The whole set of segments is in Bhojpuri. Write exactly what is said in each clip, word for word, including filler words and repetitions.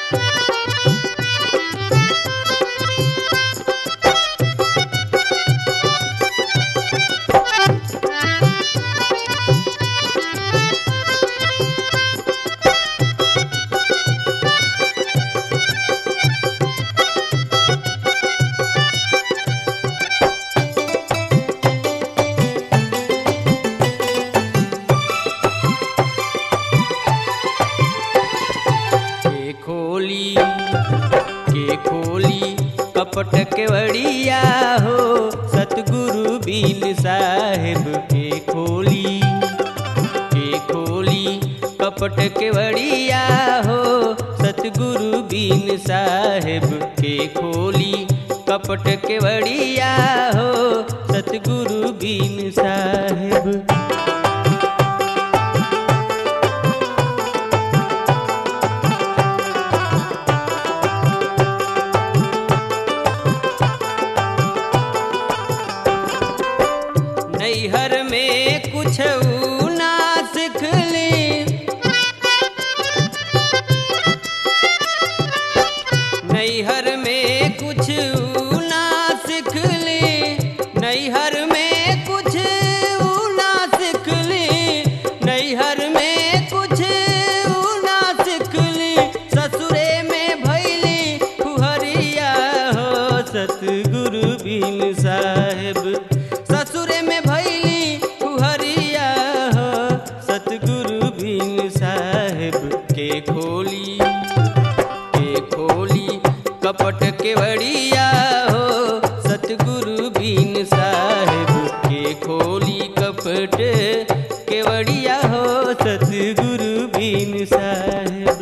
कपट केवड़िया हो सतगुरु बीन साहेब के खोली के खोली कपट केवड़िया हो सतगुरु बीन साहेब के खोली कपट केवड़िया हो सतगुरु बीन साहेब। नैहर में कुछ ना सीख ली नैहर में कुछ ना सीख ली नैहर में कुछ ना सीख ली नैहर में कुछ ना सीख ली ससुरे में भैली फुहरिया हो सतगुरु बीन साहेब ससुरे में भैली फुहरिया हो सतगुरु बीन साहेब के खोली के खोली कपट केवड़िया हो सतगुरु बीन साहेब के खोली कपट केवड़िया हो सतगुरु बीन साहेब।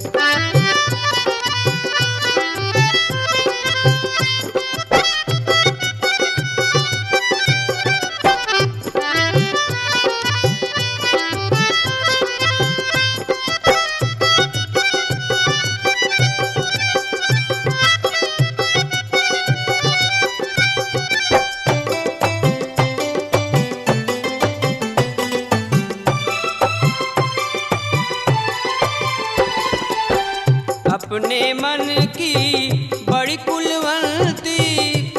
अपने मन की बड़ी कुलवंती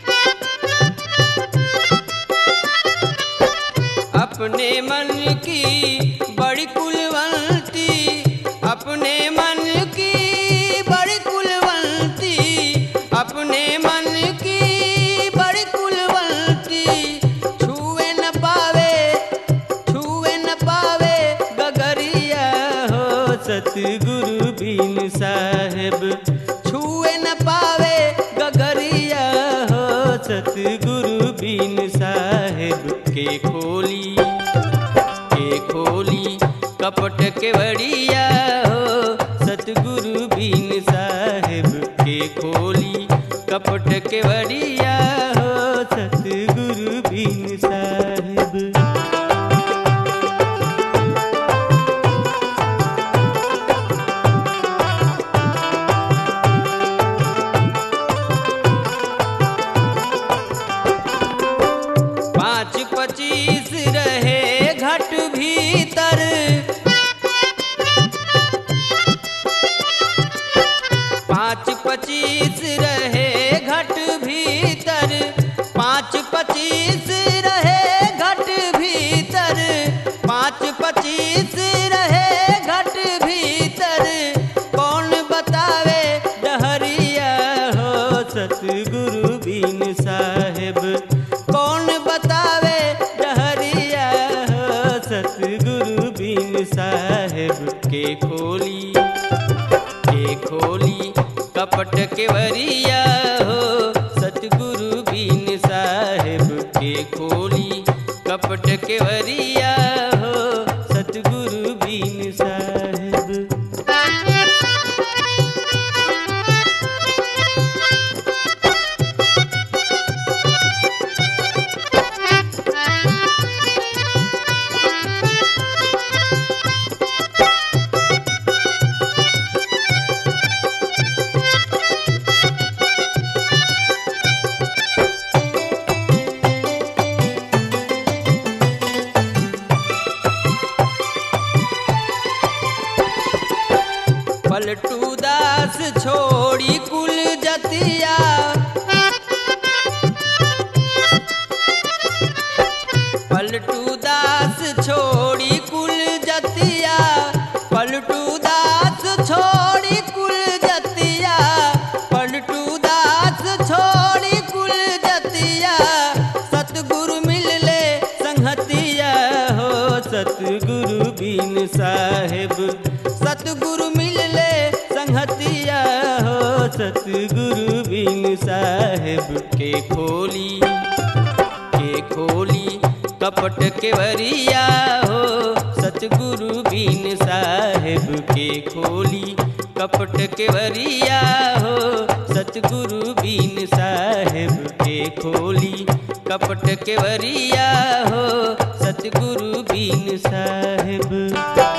अपने मन की बड़ी कुलवंती अपने मन की बड़ी कुलवंती अपने मन की बड़ी कुलवंती छुए न पावे छुए न पावे गगरिया हो सतगुरु बीन साहेब छुए न पावे गगरिया हो सतगुरु बीन साहेब के खोली के खोली कपट केवड़िया हो सतगुरु बीन साहेब के खोली कपट केवड़िया हो सतगुरु बीन साहेब। पाँच पच्चीस रहे घट भीतर पाँच पच्चीस रहे घट भीतर पाँच पच्चीस रहे घट भीतर पाँच पच्चीस रहे घट भीतर कौन बतावे डहरिया हो सतगुरु बीन साहेब कौन बतावे डहरिया हो सतगुरु बीन साहेब के खोली के खोली कपट केवड़िया हो सतगुरु बीन साहेब के खोली कपट केवड़िया हो सतगुरु बीन साहेब। पलटूदार दास छोड़ी कुल जतिया। पलटू दास छोड़ी कुल जतिया, पलटू दास छोड़ी कुल जतिया, पलटू दास छोड़ी कुल जतिया। सतगुरु मिलले संगतिया हो, सतगुरु बिन साहेब, सतगुरु मिलले संगतिया हो, सतगुरु बिन साहेब। के खोली के खोली कपट केवरिया हो, सतगुरु बिन साहेब के खोली कपट केवरिया हो, सतगुरु बिन साहेब के खोली कपट केवरिया हो, सतगुरु बिन साहेब।